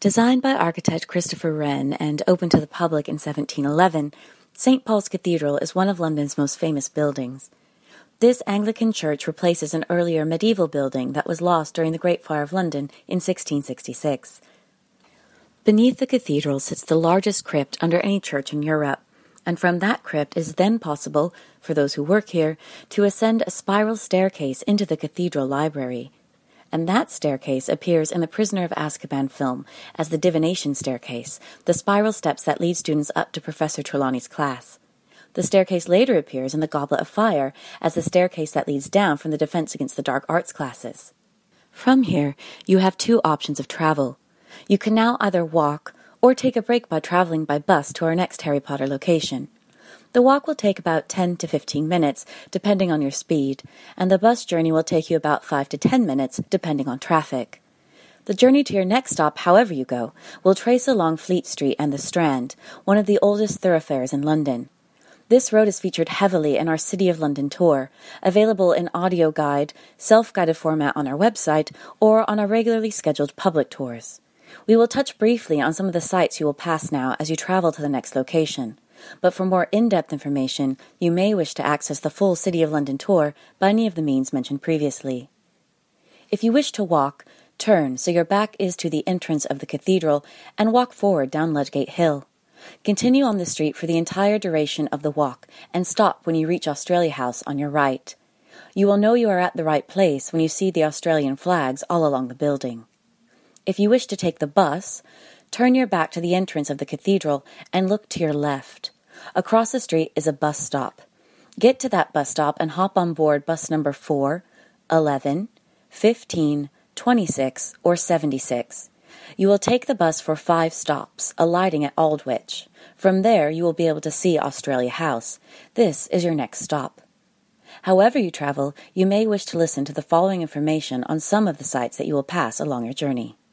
Designed by architect Christopher Wren and opened to the public in 1711, St. Paul's Cathedral is one of London's most famous buildings. This Anglican church replaces an earlier medieval building that was lost during the Great Fire of London in 1666. Beneath the cathedral sits the largest crypt under any church in Europe, and from that crypt it is then possible, for those who work here, to ascend a spiral staircase into the cathedral library. And that staircase appears in the Prisoner of Azkaban film as the divination staircase, the spiral steps that lead students up to Professor Trelawney's class. The staircase later appears in the Goblet of Fire as the staircase that leads down from the Defense Against the Dark Arts classes. From here, you have two options of travel. You can now either walk or take a break by traveling by bus to our next Harry Potter location. The walk will take about 10 to 15 minutes, depending on your speed, and the bus journey will take you about 5 to 10 minutes, depending on traffic. The journey to your next stop, however you go, will trace along Fleet Street and the Strand, one of the oldest thoroughfares in London. This road is featured heavily in our City of London tour, available in audio guide, self-guided format on our website, or on our regularly scheduled public tours. We will touch briefly on some of the sites you will pass now as you travel to the next location. But for more in-depth information, you may wish to access the full City of London tour by any of the means mentioned previously. If you wish to walk, turn so your back is to the entrance of the cathedral and walk forward down Ludgate Hill. Continue on the street for the entire duration of the walk and stop when you reach Australia House on your right. You will know you are at the right place when you see the Australian flags all along the building. If you wish to take the bus, turn your back to the entrance of the cathedral and look to your left. Across the street is a bus stop. Get to that bus stop and hop on board bus number 4, 11, 15, 26, or 76. You will take the bus for 5 stops, alighting at Aldwych. From there, you will be able to see Australia House. This is your next stop. However you travel, you may wish to listen to the following information on some of the sites that you will pass along your journey.